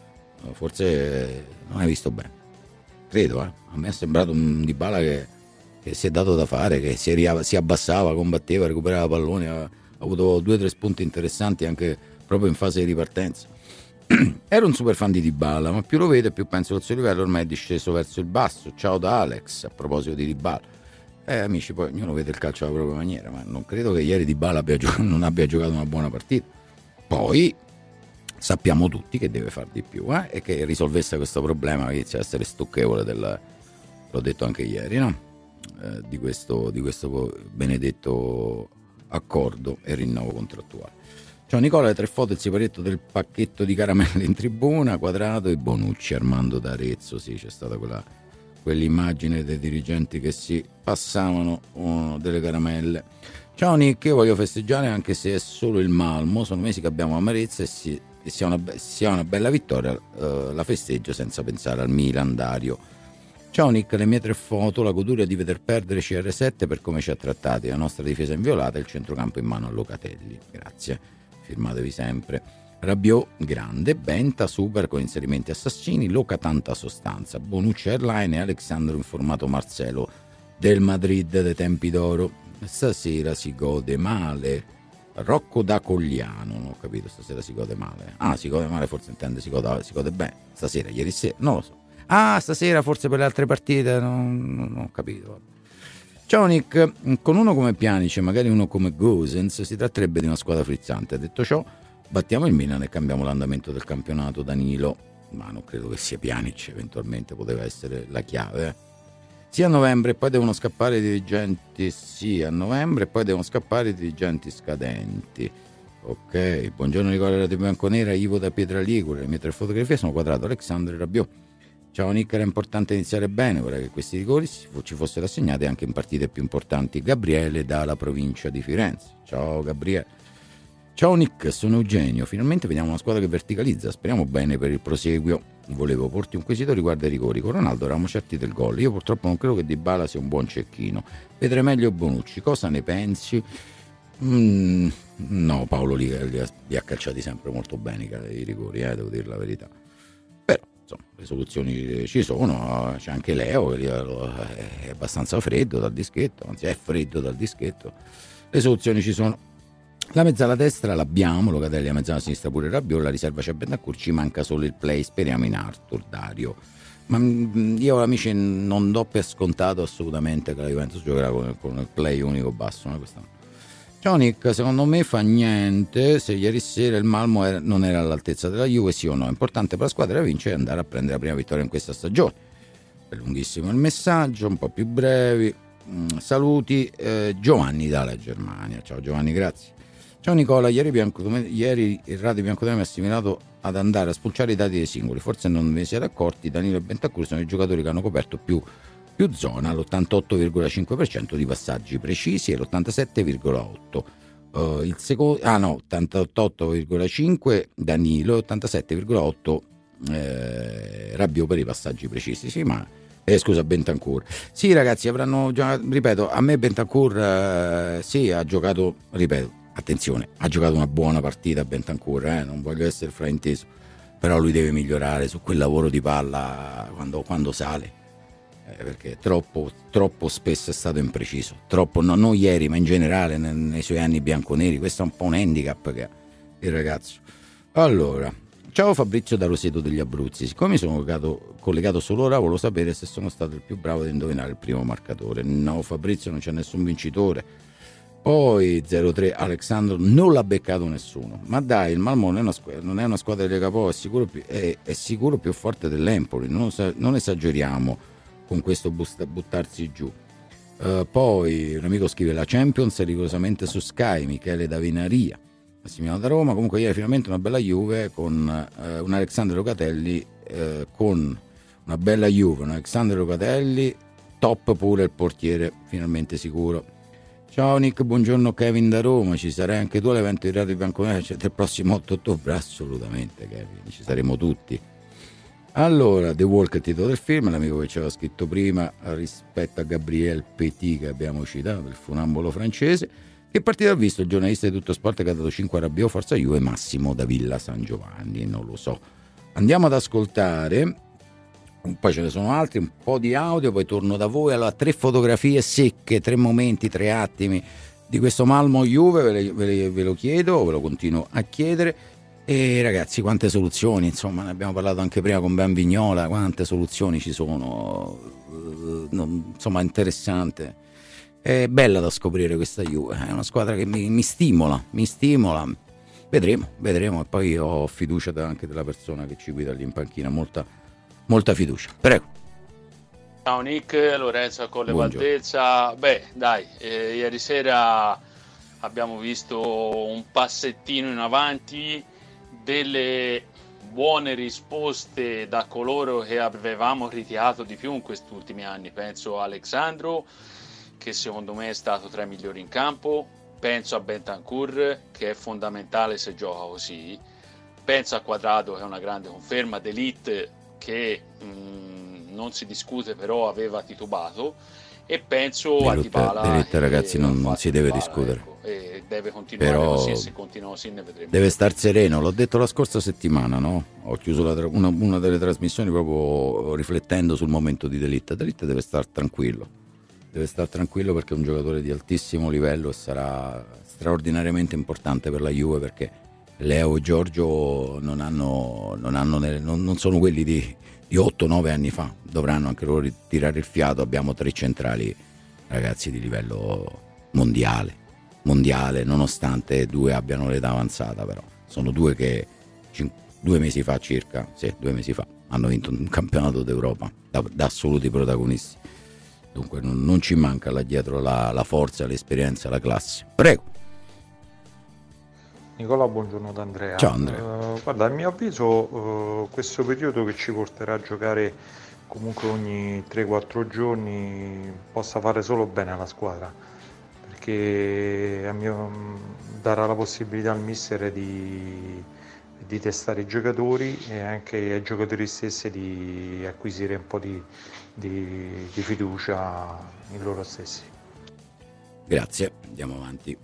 Forse non hai visto bene. Credo, eh. A me è sembrato un Dybala che, che si è dato da fare, che si, ria- si abbassava, combatteva, recuperava palloni, ha, ha avuto due o tre spunti interessanti anche proprio in fase di ripartenza. Ero un super fan di Dybala, ma più lo vedo e più penso che il suo livello ormai è disceso verso il basso. Ciao da Alex, a proposito di Dybala. Eh amici, poi ognuno vede il calcio alla propria maniera, ma non credo che ieri Dybala abbia giocato, non abbia giocato una buona partita. Poi sappiamo tutti che deve far di più, eh? E che risolvesse questo problema che inizia a essere stucchevole del, l'ho detto anche ieri, no? Eh, di questo, di questo benedetto accordo e rinnovo contrattuale. Ciao Nicola, le tre foto, il siparietto del pacchetto di caramelle in tribuna, Quadrato e Bonucci, Armando d'Arezzo, sì, c'è stata quella, quell'immagine dei dirigenti che si passavano uh, delle caramelle. Ciao Nick, io voglio festeggiare anche se è solo il Malmo, sono mesi che abbiamo amarezza e, si, e sia, una, sia una bella vittoria, uh, la festeggio senza pensare al Milan, Dario. Ciao Nick, le mie tre foto, la goduria di veder perdere C R sette per come ci ha trattati, la nostra difesa inviolata e il centrocampo in mano a Locatelli, grazie. Firmatevi sempre. Rabiot grande, Benta super con inserimenti assassini, Loca tanta sostanza, Bonucci Airline e Alexandro in formato Marcelo del Madrid dei tempi d'oro. Stasera si gode male. Rocco da Cogliano, non ho capito, stasera si gode male. Ah, si gode male, forse intende si gode, si gode bene. Stasera, ieri sera, non lo so. Ah, stasera forse per le altre partite, non, non ho capito. Ciao Nick, con uno come Pjanic e magari uno come Gosens si tratterebbe di una squadra frizzante. Detto ciò, battiamo il Milan e cambiamo l'andamento del campionato. Danilo, ma non credo che sia Pjanic, eventualmente poteva essere la chiave. Eh. Sì, a novembre e poi devono scappare i dirigenti, sì, a novembre e poi devono scappare i dirigenti scadenti. Ok, buongiorno Nicola di Bianconera, Ivo da Pietra Ligure, le mie tre fotografie sono Quadrato, Alexandro e Rabiot. Ciao Nick, era importante iniziare bene, vorrei che questi rigori ci fossero assegnati anche in partite più importanti. Gabriele dalla provincia di Firenze. Ciao Gabriele. Ciao Nick, sono Eugenio, finalmente vediamo una squadra che verticalizza, speriamo bene per il proseguio. Volevo porti un quesito riguardo ai rigori, con Ronaldo eravamo certi del gol, io purtroppo non credo che Dybala sia un buon cecchino, vedrei meglio Bonucci, cosa ne pensi? Mm, no, Paolo li, li, ha, li ha calciati sempre molto bene i rigori, eh, devo dire la verità. Insomma, le soluzioni ci sono, c'è anche Leo che è abbastanza freddo dal dischetto, anzi è freddo dal dischetto, le soluzioni ci sono. La mezzala destra l'abbiamo, Locatelli, la mezzala sinistra pure Rabiot, la riserva c'è Bentancur, ci manca solo il play, speriamo in Arthur, Dario. Ma io amici non do per scontato assolutamente che la Juventus giocherà con, con il play unico basso, no? Quest'anno. Ciao Nick, secondo me fa niente se ieri sera il Malmo era, non era all'altezza della Juve, sì o no, è importante per la squadra vincere e andare a prendere la prima vittoria in questa stagione. È lunghissimo il messaggio, un po' più brevi. Mm, saluti, eh, Giovanni dalla Germania. Ciao Giovanni, grazie. Ciao Nicola, ieri, Bianco, ieri il Radio Bianconero mi ha assimilato ad andare a spulciare i dati dei singoli, forse non ve ne siete accorti, Danilo e Bentancur sono i giocatori che hanno coperto più più zona, l'ottantotto virgola cinque per cento di passaggi precisi e l'ottantasette virgola otto per cento. Uh, il secondo, ah no, ottantotto virgola cinque Danilo e ottantasette virgola otto eh, Rabiot per i passaggi precisi. Sì, ma eh, scusa, Bentancur. Sì, ragazzi, avranno giocato, ripeto, a me Bentancur eh, sì, ha giocato, ripeto, attenzione, ha giocato una buona partita Bentancur, eh, non voglio essere frainteso, però lui deve migliorare su quel lavoro di palla quando, quando sale. Eh, perché troppo, troppo spesso è stato impreciso, troppo, no, non ieri ma in generale nei, nei suoi anni bianconeri. Questo è un po' un handicap che, il ragazzo. Allora, ciao Fabrizio da Roseto degli Abruzzi. Siccome mi sono collegato, collegato solo ora, volevo sapere se sono stato il più bravo ad indovinare il primo marcatore. No Fabrizio, non c'è nessun vincitore. Poi zero tre Alessandro, non l'ha beccato nessuno. Ma dai, il Malmo non è una squadra, non è una squadra di Lega Pro, è sicuro più, è, è sicuro più forte dell'Empoli. Non, non esageriamo con questo buttarsi giù. Uh, poi un amico scrive la Champions rigorosamente su Sky, Michele da Vinaria. Massimiliano da Roma. Comunque ieri finalmente una bella Juve con uh, un Alexandre Locatelli uh, con una bella Juve, un Alexandre Locatelli top, pure il portiere finalmente sicuro. Ciao Nick, buongiorno Kevin da Roma, ci sarai anche tu all'evento di Radio Bianconera del prossimo otto ottobre? Assolutamente Kevin, ci saremo tutti. Allora, The Walk è il titolo del film, l'amico che ci aveva scritto prima rispetto a Gabriel Petit che abbiamo citato, il funambolo francese. Che partita ha visto il giornalista di Tutto Sport che ha dato cinque a Rabiot, Forza Juve, Massimo da Villa San Giovanni? Non lo so. Andiamo ad ascoltare, poi ce ne sono altri, un po' di audio, poi torno da voi. Allora, tre fotografie secche, tre momenti, tre attimi di questo Malmo Juve, ve, le, ve, le, ve lo chiedo, ve lo continuo a chiedere. E ragazzi, quante soluzioni, insomma, ne abbiamo parlato anche prima con Ben Vignola, quante soluzioni ci sono, insomma, interessante. È bella da scoprire questa Juve, è una squadra che mi, mi stimola, mi stimola. Vedremo, vedremo, e poi ho fiducia anche della persona che ci guida lì in panchina, molta, molta fiducia. Prego. Ciao Nick, Lorenzo a Colle Valdezza. Beh, dai, eh, ieri sera abbiamo visto un passettino in avanti, delle buone risposte da coloro che avevamo ritirato di più in questi ultimi anni. Penso a Alexandro, che secondo me è stato tra i migliori in campo. Penso a Bentancur, che è fondamentale se gioca così. Penso a Quadrado, che è una grande conferma. D'Elite, che mh, non si discute, però aveva titubato. E penso D'Elite, a Dybala. D'Elite, ragazzi, non, non si deve Dybala, discutere. Ecco, e deve continuare però così, e se continua così ne vedremo. Deve star sereno, l'ho detto la scorsa settimana, no? Ho chiuso la tra- una, una delle trasmissioni proprio riflettendo sul momento di D'Elite. D'Elite deve star tranquillo. Deve stare tranquillo perché è un giocatore di altissimo livello e sarà straordinariamente importante per la Juve, perché Leo e Giorgio non, hanno, non, hanno nel, non, non sono quelli di, di otto nove anni fa, dovranno anche loro tirare il fiato. Abbiamo tre centrali, ragazzi, di livello mondiale, mondiale nonostante due abbiano l'età avanzata, però sono due che cin- due mesi fa circa, sì, due mesi fa hanno vinto un campionato d'Europa da, da assoluti protagonisti. Dunque non, non ci manca là dietro la, la forza, l'esperienza, la classe. Prego. Nicola, buongiorno da Andrea. Ciao Andrea. Uh, guarda, a mio avviso uh, questo periodo che ci porterà a giocare comunque ogni tre quattro giorni possa fare solo bene alla squadra, perché a mio, darà la possibilità al mister di, di testare i giocatori e anche ai giocatori stessi di acquisire un po' di Di, di fiducia in loro stessi. Grazie, andiamo avanti.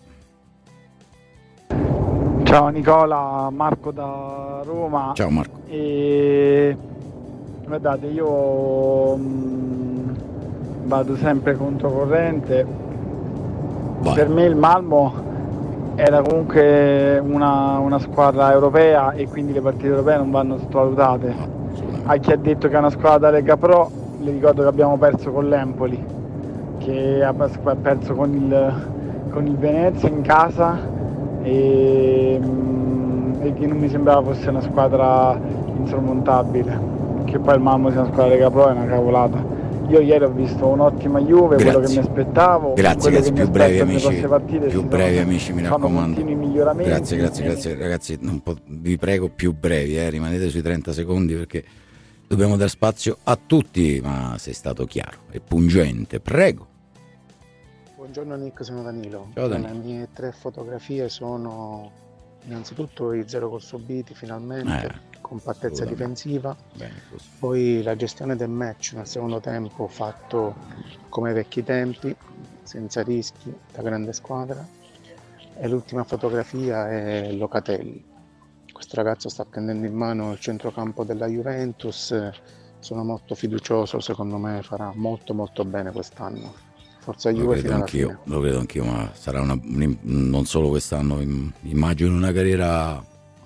Ciao Nicola, Marco da Roma. Ciao Marco. E guardate, io mh, vado sempre controcorrente. Vai. Per me il Malmo era comunque una, una squadra europea e quindi le partite europee non vanno sottovalutate. No, a chi ha detto che è una squadra da Lega Pro, le ricordo che abbiamo perso con l'Empoli, che ha perso con il, con il Venezia in casa e, e che non mi sembrava fosse una squadra insormontabile. Che poi il Malmo sia una squadra Lega Pro è una cavolata. Io ieri ho visto un'ottima Juve, grazie. Quello che mi aspettavo, grazie, quello grazie, che più mi brevi aspetto amici, partite, più brevi amici, mi raccomando. Miglioramenti. Grazie, grazie, grazie ragazzi, non po- vi prego più brevi, eh, rimanete sui trenta secondi perché dobbiamo dare spazio a tutti, ma sei stato chiaro e pungente. Prego. Buongiorno Nick, sono Danilo. Ciao Danilo. Le mie tre fotografie sono innanzitutto i zero gol subiti finalmente, eh, compattezza difensiva, bene, poi la gestione del match nel secondo tempo fatto come ai vecchi tempi, senza rischi, da grande squadra, e l'ultima fotografia è Locatelli. Questo ragazzo sta prendendo in mano il centrocampo della Juventus, sono molto fiducioso, secondo me farà molto molto bene quest'anno. Forza Juve fino alla fine. Lo credo anch'io, ma sarà una, non solo quest'anno, immagino una carriera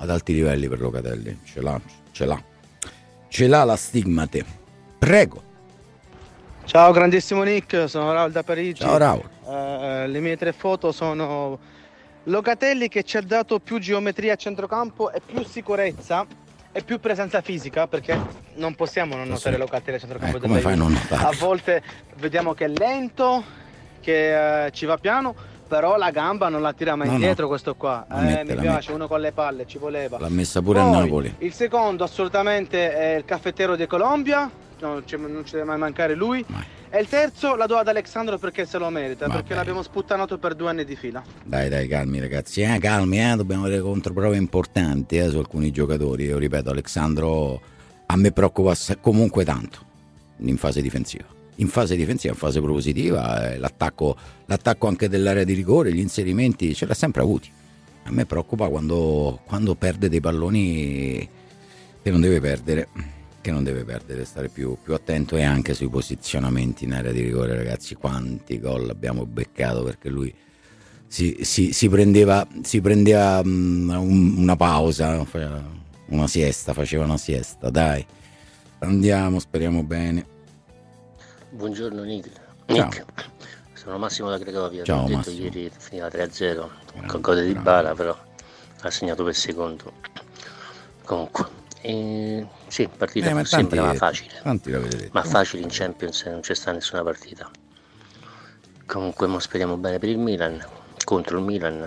ad alti livelli per Locatelli, ce l'ha, ce l'ha, ce l'ha la Stigmate. Prego. Ciao grandissimo Nick, sono Raul da Parigi. Ciao Raul. Uh, le mie tre foto sono Locatelli che ci ha dato più geometria a centrocampo e più sicurezza e più presenza fisica, perché non possiamo non notare Locatelli a centrocampo. Eh, come fai a non notare? A volte vediamo che è lento, che uh, ci va piano, però la gamba non la tira mai no, indietro no. questo qua. La Eh, mette, mi la piace, mette. uno con le palle, ci voleva. L'ha messa pure Poi, a Napoli. Il secondo assolutamente è il caffettero di Colombia, non ci, non ci deve mai mancare lui. Mai. E il terzo la do ad Alexandro perché se lo merita, Va perché bene. l'abbiamo sputtanato per due anni di fila. Dai, dai, calmi ragazzi, eh, calmi, eh, dobbiamo avere controprove importanti eh, su alcuni giocatori. Io ripeto, Alexandro a me preoccupa se- comunque tanto in fase difensiva. In fase difensiva, in fase propositiva, eh, l'attacco, l'attacco anche dell'area di rigore, gli inserimenti ce l'ha sempre avuti. A me preoccupa quando, quando perde dei palloni che non deve perdere, che non deve perdere, stare più, più attento, e anche sui posizionamenti in area di rigore, ragazzi. Quanti gol abbiamo beccato perché lui si, si, si prendeva, si prendeva um, un, una pausa, una siesta, faceva una siesta. Dai, andiamo, speriamo bene. Buongiorno Nick. Ciao. Nick. Sono Massimo da Cracovia. Ciao, Ho detto Massimo. ieri finiva tre a zero con gol di Dybala, però ha segnato per secondo. Comunque, eh, sì, partita Eh, ma più semplice ma tanti- facile. tanti l'avete detto. Ma facile in Champions non c'è sta nessuna partita. Comunque mo speriamo bene per il Milan, contro il Milan.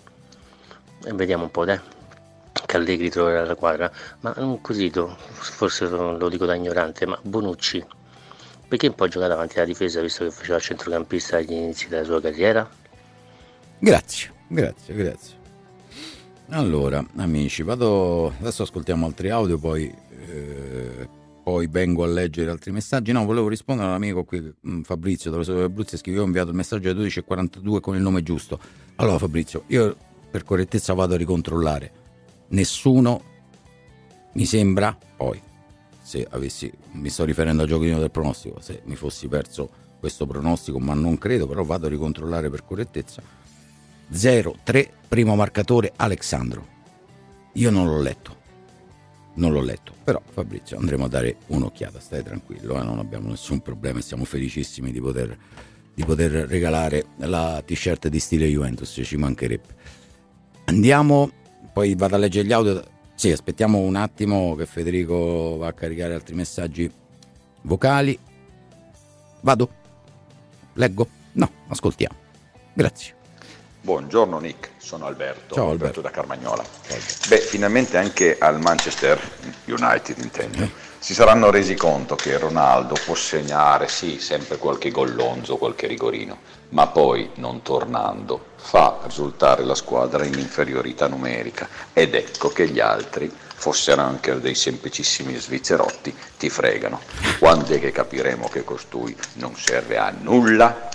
E vediamo un po', dai. Che Allegri troverà la quadra. Ma un quesito, forse lo dico da ignorante, ma Bonucci perché un po' giocare davanti alla difesa visto che faceva il centrocampista agli inizi della sua carriera? Grazie, grazie, grazie. Allora, amici, vado. Adesso ascoltiamo altri audio, poi, eh, poi vengo a leggere altri messaggi. No, volevo rispondere all'amico qui, mh, Fabrizio, dove Abruzzo scrive: io ho inviato il messaggio alle dodici e quarantadue con il nome giusto. Allora, Fabrizio, io per correttezza vado a ricontrollare. Nessuno mi sembra, poi, se avessi, mi sto riferendo al giochino del pronostico, se mi fossi perso questo pronostico, ma non credo, però vado a ricontrollare per correttezza. zero tre, primo marcatore Alexandro. Io non l'ho letto, non l'ho letto, però Fabrizio andremo a dare un'occhiata, stai tranquillo, eh? Non abbiamo nessun problema e siamo felicissimi di poter, di poter regalare la t-shirt di stile Juventus, ci mancherebbe. Andiamo, poi vado a leggere gli audio. Sì, aspettiamo un attimo che Federico va a caricare altri messaggi vocali. Vado? Leggo? No, ascoltiamo. Grazie. Buongiorno Nick, sono Alberto, Ciao, Alberto Alberto. da Carmagnola. Beh, finalmente anche al Manchester United, intendo, si saranno resi conto che Ronaldo può segnare, sì, sempre qualche gollonzo, qualche rigorino, ma poi, non tornando, fa risultare la squadra in inferiorità numerica. Ed ecco che gli altri, fossero anche dei semplicissimi svizzerotti, ti fregano. Quando è che capiremo che costui non serve a nulla?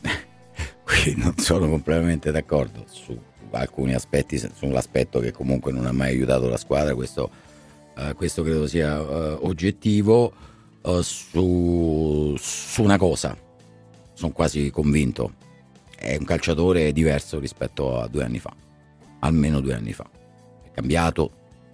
Qui non sono completamente d'accordo su alcuni aspetti, sull'aspetto che comunque non ha mai aiutato la squadra, questo, uh, questo credo sia uh, oggettivo. Uh, su, su una cosa sono quasi convinto: è un calciatore diverso rispetto a due anni fa, almeno due anni fa. È cambiato,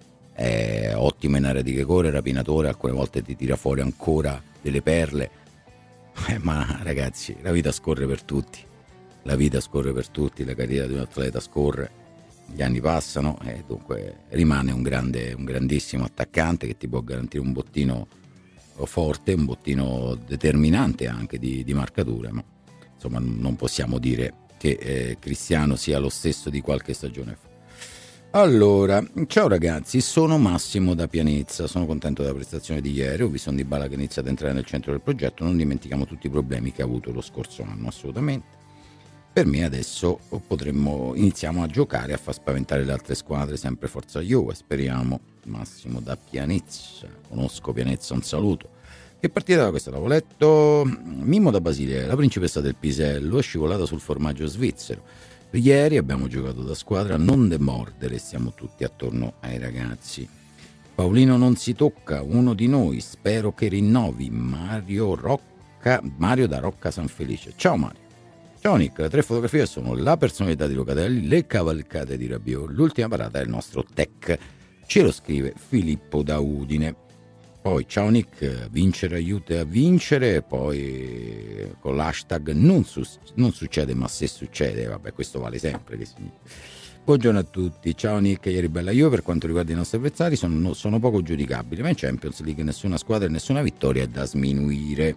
è ottimo in area di rigore, rapinatore, alcune volte ti tira fuori ancora delle perle, eh, ma ragazzi, la vita scorre per tutti. La vita scorre per tutti, la carriera di un atleta scorre, gli anni passano e dunque rimane un grande, un grandissimo attaccante che ti può garantire un bottino forte, un bottino determinante anche di, di marcature, ma insomma non possiamo dire che eh, Cristiano sia lo stesso di qualche stagione fa. Allora, ciao ragazzi, sono Massimo da Pianezza, sono contento della prestazione di ieri, ho visto un Dybala che inizia ad entrare nel centro del progetto, non dimentichiamo tutti i problemi che ha avuto lo scorso anno, assolutamente. Per me adesso potremmo iniziamo a giocare, a far spaventare le altre squadre, sempre forza Juve, speriamo. Massimo da Pianezza, conosco Pianezza, un saluto. Che partita da questa? L'avevo letto. Mimmo da Basilea, la principessa del Pisello è scivolata sul formaggio svizzero. Ieri abbiamo giocato da squadra, non demordere, siamo tutti attorno ai ragazzi. Paolino non si tocca, uno di noi, spero che rinnovi. Mario Rocca, Mario da Rocca San Felice. Ciao Mario. Ciao Nick, le tre fotografie sono la personalità di Locatelli, le cavalcate di Rabiot, l'ultima parata è il nostro tech ce lo scrive Filippo da Udine. Poi ciao Nick, vincere aiuta a vincere, poi con l'hashtag non, su- non succede ma se succede, vabbè questo vale sempre. Che significa. Buongiorno a tutti, ciao Nick, ieri bella io, per quanto riguarda i nostri avversari sono, sono poco giudicabili, ma in Champions League nessuna squadra e nessuna vittoria è da sminuire.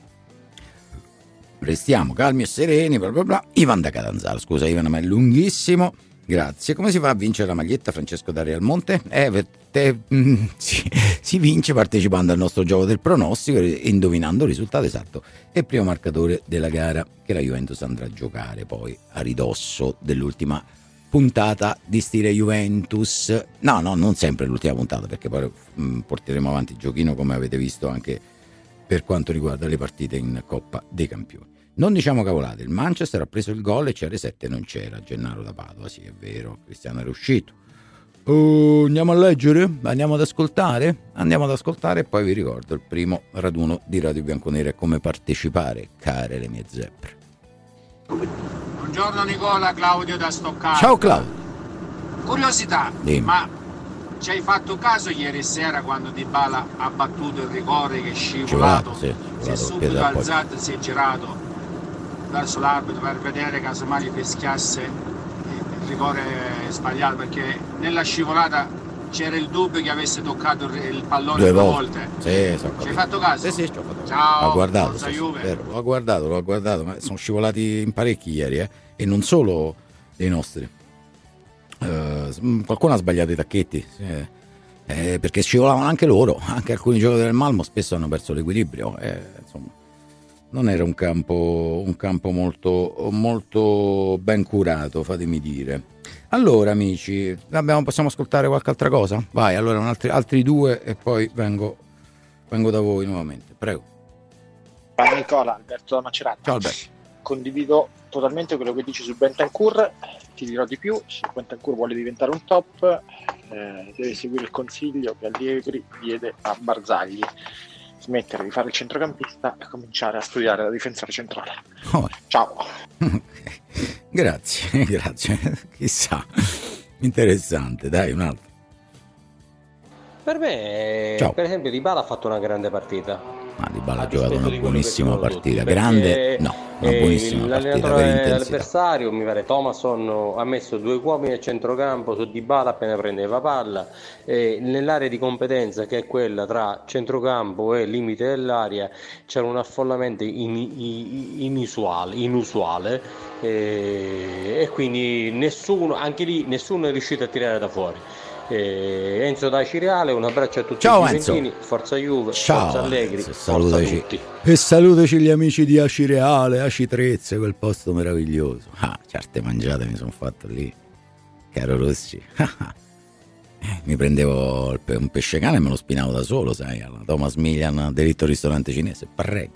Restiamo calmi e sereni, bla bla bla. Ivan da Catanzaro, scusa Ivan ma è lunghissimo. Grazie. Come si fa a vincere la maglietta, Francesco da Real Monte? Eh, te, mm, si, si vince partecipando al nostro gioco del pronostico e indovinando il risultato esatto e primo marcatore della gara che la Juventus andrà a giocare poi a ridosso dell'ultima puntata di stile Juventus. No, no, non sempre l'ultima puntata, perché poi mh, porteremo avanti il giochino come avete visto anche per quanto riguarda le partite in Coppa dei Campioni. Non diciamo cavolate, il Manchester ha preso il gol e C R sette non c'era, Gennaro da Padova, sì è vero, Cristiano era uscito. Oh, andiamo a leggere? Andiamo ad ascoltare? Andiamo ad ascoltare e poi vi ricordo il primo raduno di Radio Bianconera e come partecipare, care le mie zebre. Buongiorno Nicola, Claudio da Stoccarda. Ciao Claudio. Curiosità, Dimmi. ma ci hai fatto caso ieri sera quando Dybala ha battuto il rigore che è scivolato, sì, si è subito alzato e si è girato verso l'arbitro per vedere casomai gli fischiasse il rigore sbagliato, perché nella scivolata c'era il dubbio che avesse toccato il pallone due, due volte. volte. Sì, so ci hai fatto caso? Sì, sì, ci ho fatto. Ciao, l'ho guardato, sì, sì, vero, l'ho guardato, l'ho guardato, ma sono scivolati in parecchi ieri, eh, e non solo dei nostri. Uh, qualcuno ha sbagliato i tacchetti, sì, eh, perché scivolavano anche loro, anche alcuni giocatori del Malmo spesso hanno perso l'equilibrio, eh, insomma. Non era un campo, un campo molto, molto ben curato, fatemi dire. Allora, amici, abbiamo, possiamo ascoltare qualche altra cosa? Vai, allora, un altri, altri due e poi vengo, vengo da voi nuovamente. Prego. Ciao Nicola, Alberto da Macerata. Ciao Alberto. Condivido totalmente quello che dici su Bentancur. Ti dirò di più: se Bentancur vuole diventare un top, eh, deve seguire il consiglio che Allegri diede a Barzagli. Smettere di fare il centrocampista e cominciare a studiare da difensore centrale. Oh. Ciao. Grazie, grazie. Chissà, interessante. Dai, un altro. Per me, Ciao. per esempio, Dybala ha fatto una grande partita. Ma Dybala ha giocato una buonissima partita, grande, no, una buonissima eh, partita per intensità. L'avversario, mi pare Thomasson, ha messo due uomini a centrocampo su Dybala appena prendeva palla, e nell'area di competenza che è quella tra centrocampo e limite dell'area c'era un affollamento in, in, inusuale, inusuale e, e quindi nessuno, anche lì nessuno è riuscito a tirare da fuori. Eh, Enzo da Cireale, un abbraccio a tutti. Ciao, i Juventini, forza Juve, ciao, forza Allegri, Enzo, forza tutti. E salutaci gli amici di Acireale, Acitrezze, quel posto meraviglioso. Ah, certe mangiate mi sono fatto lì, caro Rossi. eh, mi prendevo il pe- un pesce cane e me lo spinavo da solo, sai, alla Thomas Milian, delitto ristorante cinese, prego.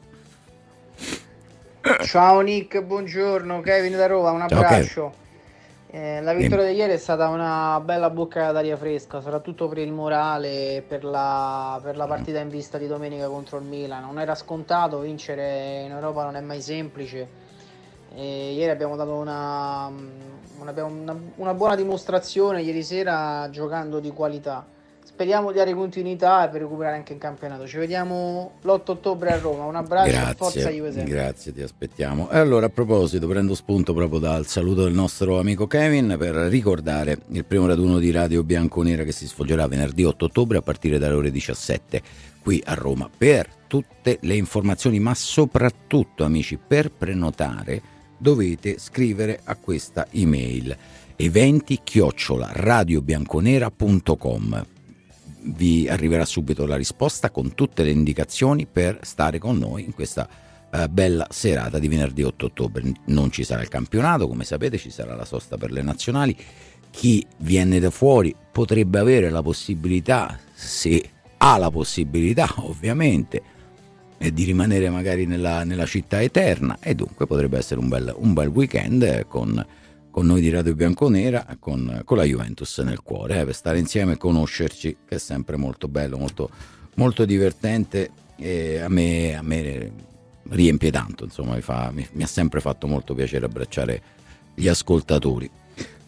Ciao Nick, buongiorno, Kevin da Roma, un abbraccio. Eh, la vittoria di ieri è stata una bella boccata d'aria fresca, soprattutto per il morale e per la, per la partita in vista di domenica contro il Milan. Non era scontato, vincere in Europa non è mai semplice. E ieri abbiamo dato una, una, una, una buona dimostrazione ieri sera giocando di qualità. Speriamo di dare continuità e per recuperare anche in campionato. Ci vediamo l'otto ottobre a Roma. Un abbraccio, grazie, forza Juve. Grazie, ti aspettiamo. E allora, a proposito, prendo spunto proprio dal saluto del nostro amico Kevin per ricordare il primo raduno di Radio Bianconera che si svolgerà venerdì otto ottobre a partire dalle ore diciassette qui a Roma. Per tutte le informazioni, ma soprattutto, amici, per prenotare dovete scrivere a questa email: eventi chiocciola radiobianconera punto com. Vi arriverà subito la risposta con tutte le indicazioni per stare con noi in questa uh, bella serata di venerdì otto ottobre. Non ci sarà il campionato, come sapete, ci sarà la sosta per le nazionali. Chi viene da fuori potrebbe avere la possibilità, se ha la possibilità ovviamente, eh, di rimanere magari nella, nella città eterna, e dunque potrebbe essere un bel, un bel weekend con con noi di Radio Bianconera, con, con la Juventus nel cuore, eh, per stare insieme e conoscerci, che è sempre molto bello, molto, molto divertente, e a me, a me riempie tanto, insomma, mi, fa, mi, mi ha sempre fatto molto piacere abbracciare gli ascoltatori.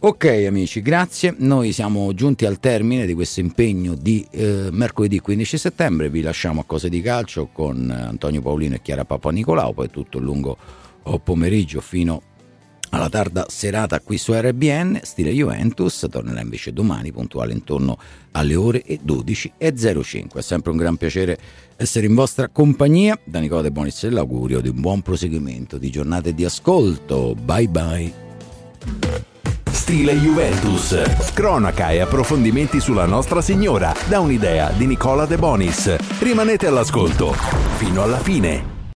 Ok amici, grazie. Noi siamo giunti al termine di questo impegno di eh, mercoledì quindici settembre. Vi lasciamo a Cose di Calcio con Antonio Paolino e Chiara Papanicolau, poi tutto il lungo pomeriggio fino alla tarda serata qui su R B N. Stile Juventus tornerà invece domani puntuale intorno alle ore dodici e zero cinque. È sempre un gran piacere essere in vostra compagnia. Da Nicola De Bonis l'augurio di un buon proseguimento di giornate di ascolto. Bye bye. Stile Juventus, cronaca e approfondimenti sulla Nostra Signora, da un'idea di Nicola De Bonis. Rimanete all'ascolto fino alla fine.